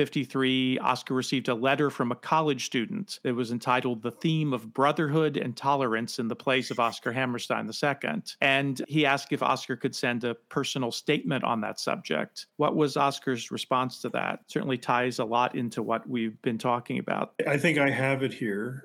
1953, Oscar received a letter from a college student that was entitled The Theme of Brotherhood and Tolerance in the Plays of Oscar Hammerstein II. And he asked if Oscar could send a personal statement on that subject. What was Oscar's response to that? Certainly ties a lot into what we've been talking about. I think I have it here.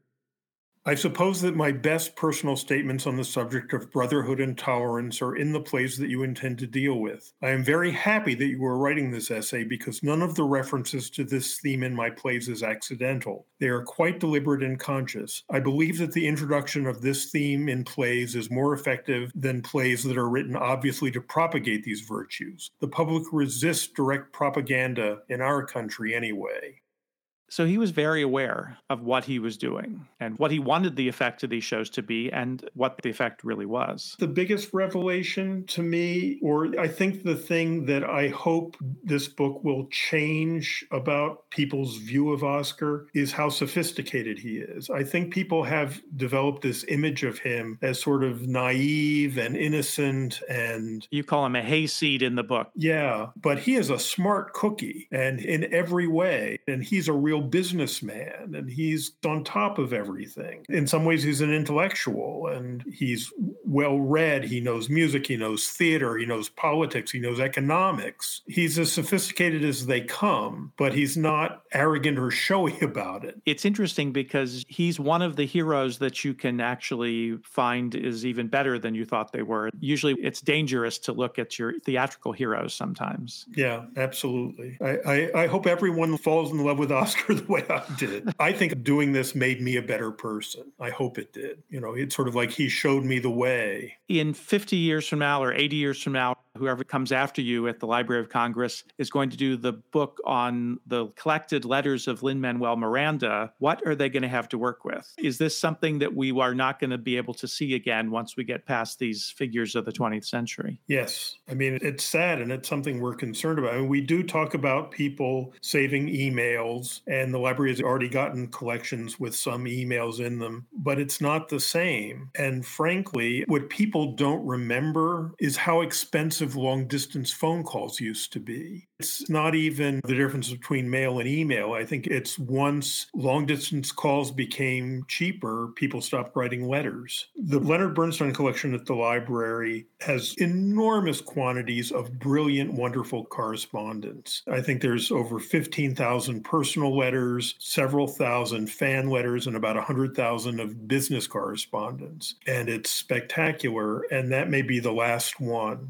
I suppose that my best personal statements on the subject of brotherhood and tolerance are in the plays that you intend to deal with. I am very happy that you are writing this essay because none of the references to this theme in my plays is accidental. They are quite deliberate and conscious. I believe that the introduction of this theme in plays is more effective than plays that are written obviously to propagate these virtues. The public resists direct propaganda in our country anyway. So he was very aware of what he was doing and what he wanted the effect of these shows to be and what the effect really was. The biggest revelation to me, or I think the thing that I hope this book will change about people's view of Oscar, is how sophisticated he is. I think people have developed this image of him as sort of naive and innocent, and you call him a hayseed in the book. Yeah, but he is a smart cookie, and in every way, and he's a real businessman, and he's on top of everything. In some ways, he's an intellectual, and he's well read. He knows music, he knows theater, he knows politics, he knows economics. He's as sophisticated as they come, but he's not arrogant or showy about it. It's interesting because he's one of the heroes that you can actually find is even better than you thought they were. Usually it's dangerous to look at your theatrical heroes sometimes. Yeah, absolutely. I hope everyone falls in love with Oscar the way I did. I think doing this made me a better person. I hope it did. You know, it's sort of like he showed me the way. In 50 years from now or 80 years from now, whoever comes after you at the Library of Congress is going to do the book on the collected letters of Lin-Manuel Miranda. What are they going to have to work with? Is this something that we are not going to be able to see again once we get past these figures of the 20th century? Yes. I mean, it's sad, and it's something we're concerned about. I mean, we do talk about people saving emails, and the library has already gotten collections with some emails in them, but it's not the same. And frankly, what people don't remember is how expensive long-distance phone calls used to be. It's not even the difference between mail and email. I think it's once long-distance calls became cheaper, people stopped writing letters. The Leonard Bernstein collection at the library has enormous quantities of brilliant, wonderful correspondence. I think there's over 15,000 personal letters, several thousand fan letters, and about 100,000 of business correspondence. And it's spectacular, and that may be the last one. And it's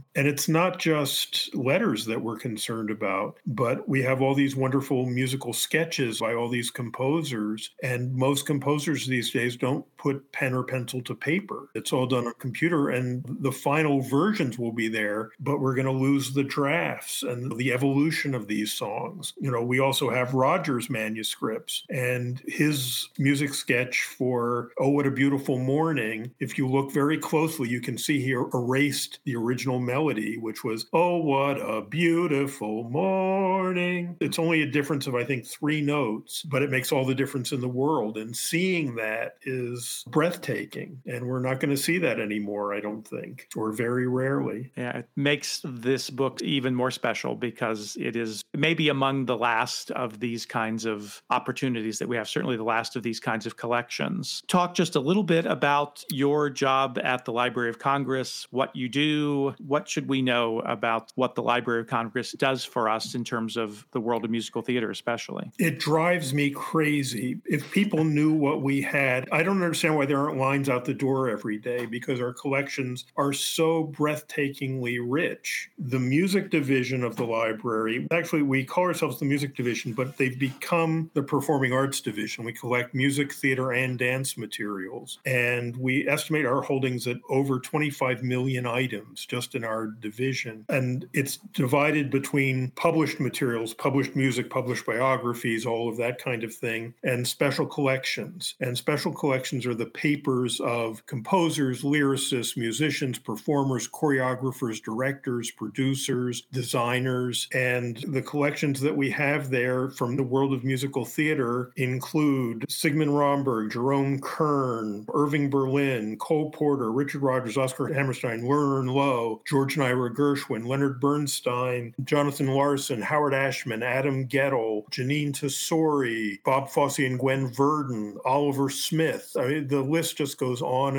it's not just letters that we're concerned about, but we have all these wonderful musical sketches by all these composers. And most composers these days don't put pen or pencil to paper. It's all done on computer, and the final versions will be there, but we're going to lose the drafts and the evolution of these songs. We also have Roger's manuscripts and his music sketch for Oh, What a Beautiful Morning. If you look very closely, you can see he erased the original melody, which was, oh, what a beautiful morning. It's only a difference of, I think, 3 notes, but it makes all the difference in the world. And seeing that is breathtaking. And we're not going to see that anymore, I don't think, or very rarely. Yeah, it makes this book even more special because it is maybe among the last of these kinds of opportunities that we have, certainly the last of these kinds of collections. Talk just a little bit about your job at the Library of Congress, what you do, what should we know about what the Library of Congress does for us in terms of the world of musical theater especially? It drives me crazy. If people knew what we had, I don't understand why there aren't lines out the door every day, because our collections are so breathtakingly rich. The music division of the library, actually we call ourselves the music division, but they've become the performing arts division. We collect music, theater, and dance materials. And we estimate our holdings at over 25 million items just in our division. And it's divided between published materials, published music, published biographies, all of that kind of thing, and special collections. And special collections are the papers of composers, lyricists, musicians, performers, choreographers, directors, producers, designers. And the collections that we have there from the world of musical theater include Sigmund Romberg, Jerome Kern, Irving Berlin, Cole Porter, Richard Rodgers, Oscar Hammerstein, Lerner Loewe, George and Ira Gershwin, Leonard Bernstein, Jonathan Larson, Howard Ashman, Adam Gettle, Janine Tesori, Bob Fosse and Gwen Verdon, Oliver Smith. I mean, the list just goes on,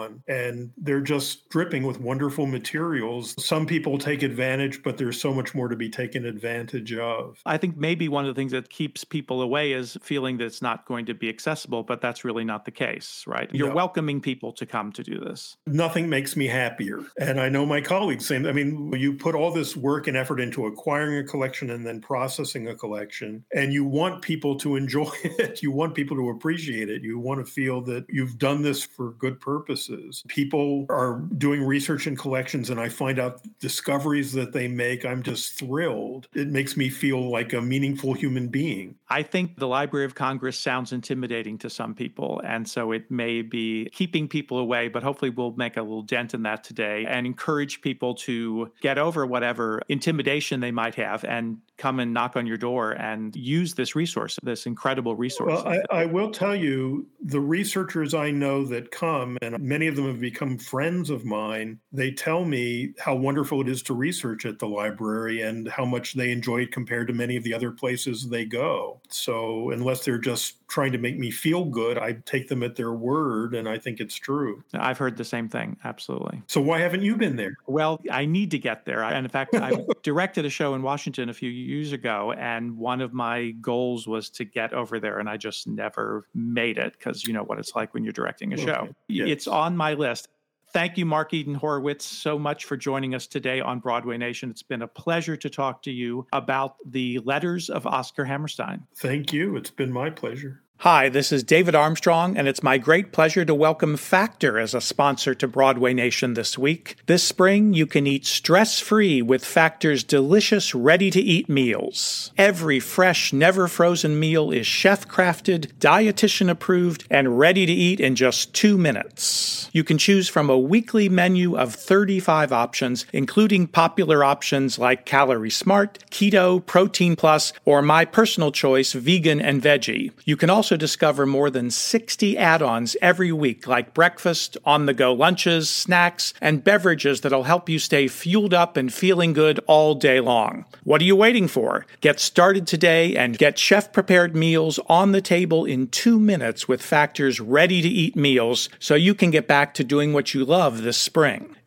and they're just dripping with wonderful materials. Some people take advantage, but there's so much more to be taken advantage of. I think maybe one of the things that keeps people away is feeling that it's not going to be accessible, but that's really not the case, right? You're welcoming people to come to do this. Nothing makes me happier. And I know my colleagues say, I mean, you put all this work and effort into acquiring a collection and then processing a collection, and you want people to enjoy it. You want people to appreciate it. You want to feel that you've done this for good purposes. People are doing research in collections, and I find out discoveries that they make. I'm just thrilled. It makes me feel like a meaningful human being. I think the Library of Congress sounds intimidating to some people, and so it may be keeping people away, but hopefully we'll make a little dent in that today and encourage people to get over whatever intimidation they might have and come and knock on your door and use this resource, this incredible resource. Well, I will tell you, the researchers I know that come, and many of them have become friends of mine, they tell me how wonderful it is to research at the library and how much they enjoy it compared to many of the other places they go. So unless they're just trying to make me feel good, I take them at their word, and I think it's true. I've heard the same thing, absolutely. So why haven't you been there? Well, I need to get there. And in fact, I directed a show in Washington a few years ago, and one of my goals was to get over there, and I just never made it because you know what it's like when you're directing a show. Yes. It's on my list. Thank you, Mark Eden Horowitz, so much for joining us today on Broadway Nation. It's been a pleasure to talk to you about the letters of Oscar Hammerstein. Thank you. It's been my pleasure. Hi, this is David Armstrong, and it's my great pleasure to welcome Factor as a sponsor to Broadway Nation this week. This spring, you can eat stress-free with Factor's delicious, ready-to-eat meals. Every fresh, never-frozen meal is chef-crafted, dietitian-approved, and ready to eat in just 2 minutes. You can choose from a weekly menu of 35 options, including popular options like Calorie Smart, Keto, Protein Plus, or my personal choice, Vegan and Veggie. You can also discover more than 60 add-ons every week, like breakfast, on-the-go lunches, snacks, and beverages that'll help you stay fueled up and feeling good all day long. What are you waiting for? Get started today and get chef-prepared meals on the table in 2 minutes with Factor's ready-to-eat meals so you can get back to doing what you love this spring.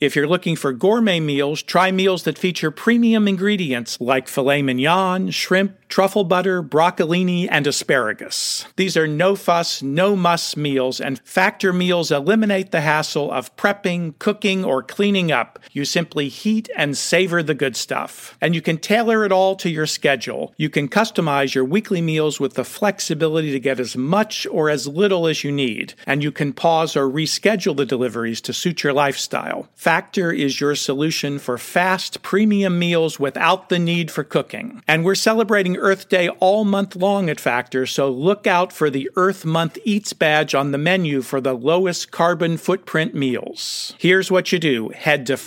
If you're looking for gourmet meals, try meals that feature premium ingredients like filet mignon, shrimp, truffle butter, broccolini, and asparagus. These are no-fuss, no-muss meals, and Factor meals eliminate the hassle of prepping, cooking, or cleaning up. You simply heat and savor the good stuff. And you can tailor it all to your schedule. You can customize your weekly meals with the flexibility to get as much or as little as you need. And you can pause or reschedule the deliveries to suit your lifestyle. Factor is your solution for fast, premium meals without the need for cooking. And we're celebrating Earth Day all month long at Factor, so look out for the Earth Month Eats badge on the menu for the lowest carbon footprint meals. Here's what you do. Head to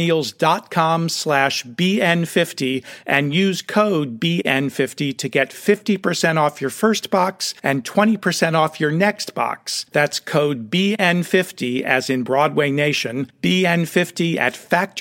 factormeals.com/BN50 and use code BN50 to get 50% off your first box and 20% off your next box. That's code BN50 as in Broadway Nation, BN50 at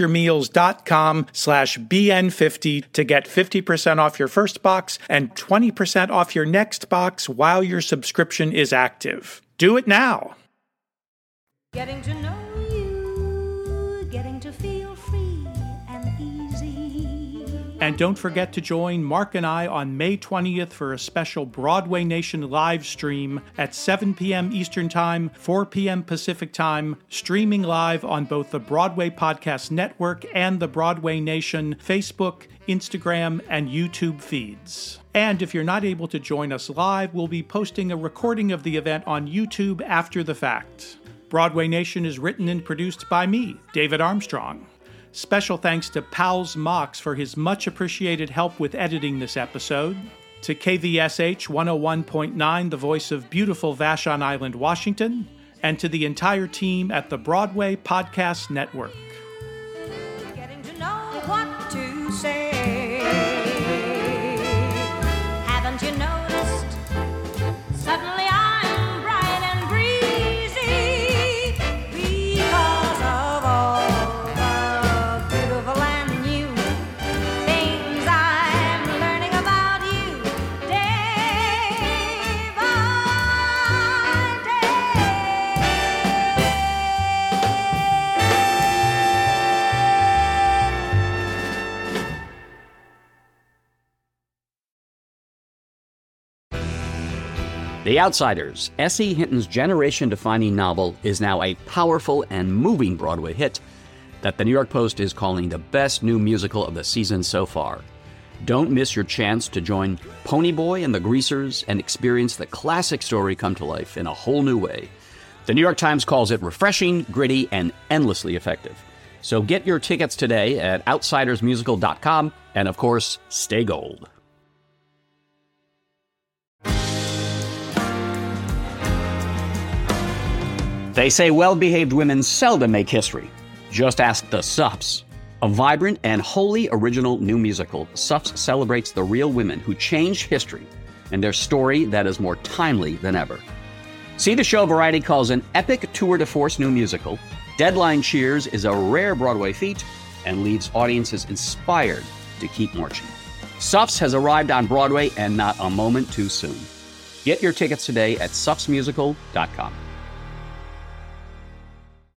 factormeals.com/BN50 to get 50% off your first box and 20% off your next box while your subscription is active. Do it now. Getting to know you, getting to feel free and easy. And don't forget to join Mark and I on May 20th for a special Broadway Nation live stream at 7 p.m. Eastern Time, 4 p.m. Pacific Time, streaming live on both the Broadway Podcast Network and the Broadway Nation Facebook, Instagram, and YouTube feeds. And if you're not able to join us live, we'll be posting a recording of the event on YouTube after the fact. Broadway Nation is written and produced by me, David Armstrong. Special thanks to Pals Mox for his much appreciated help with editing this episode, to KVSH 101.9, the voice of beautiful Vashon Island, Washington, and to the entire team at the Broadway Podcast Network. Getting to know what to say. Haven't you noticed? Suddenly I'm bright and breezy because of all the beautiful and new things I'm learning about you day by The Outsiders, S.E. Hinton's generation-defining novel, is now a powerful and moving Broadway hit that the New York Post is calling the best new musical of the season so far. Don't miss your chance to join Ponyboy and the Greasers and experience the classic story come to life in a whole new way. The New York Times calls it refreshing, gritty, and endlessly effective. So get your tickets today at outsidersmusical.com, and of course, stay gold. They say well-behaved women seldom make history. Just ask the Suffs. A vibrant and wholly original new musical, Suffs celebrates the real women who changed history and their story that is more timely than ever. See the show Variety calls an epic tour de force new musical. Deadline cheers is a rare Broadway feat and leaves audiences inspired to keep marching. Suffs has arrived on Broadway and not a moment too soon. Get your tickets today at suffsmusical.com.